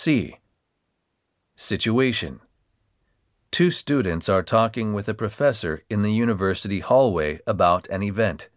C. Situation. Two students are talking with a professor in the university hallway about an event.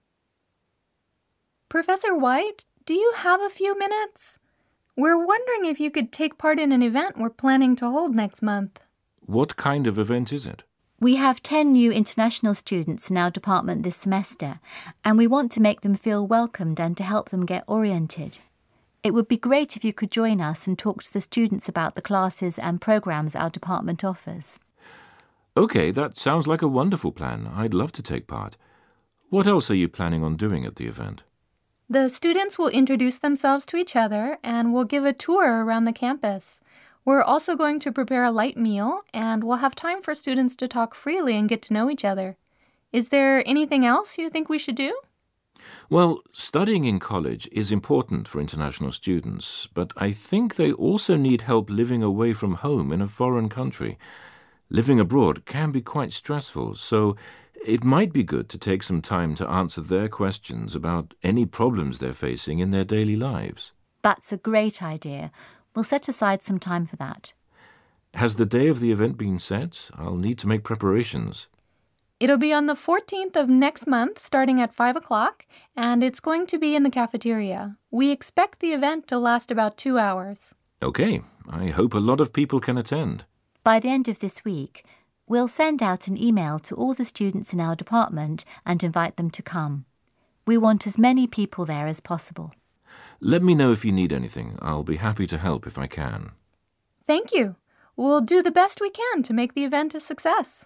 Professor White, do you have a few minutes? We're wondering if you could take part in an event we're planning to hold next month. What kind of event is it? We have 10 new international students in our department this semester, and we want to make them feel welcomed and to help them get oriented. It would be great if you could join us and talk to the students about the classes and programs our department offers. OK, that sounds like a wonderful plan. I'd love to take part. What else are you planning on doing at the event? The students will introduce themselves to each other and will give a tour around the campus. We're also going to prepare a light meal, and we'll have time for students to talk freely and get to know each other. Is there anything else you think we should do? Well, studying in college is important for international students, but I think they also need help living away from home in a foreign country. Living abroad can be quite stressful, so it might be good to take some time to answer their questions about any problems they're facing in their daily lives. That's a great idea. We'll set aside some time for that. Has the day of the event been set? I'll need to make preparations. It'll be on the 14th of next month, starting at 5 o'clock, and it's going to be in the cafeteria. We expect the event to last about 2 hours. OK, I hope a lot of people can attend. By the end of this week, we'll send out an email to all the students in our department and invite them to come. We want as many people there as possible. Let me know if you need anything. I'll be happy to help if I can. Thank you. We'll do the best we can to make the event a success.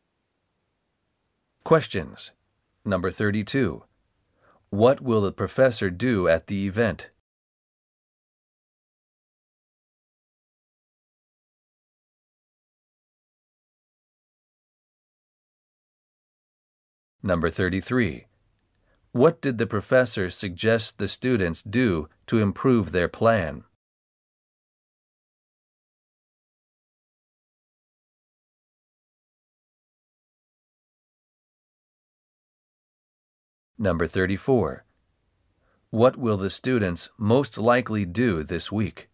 Questions. Number 32. What will the professor do at the event? Number 33. What did the professor suggest the students do to improve their plan? Number 34. What will the students most likely do this week?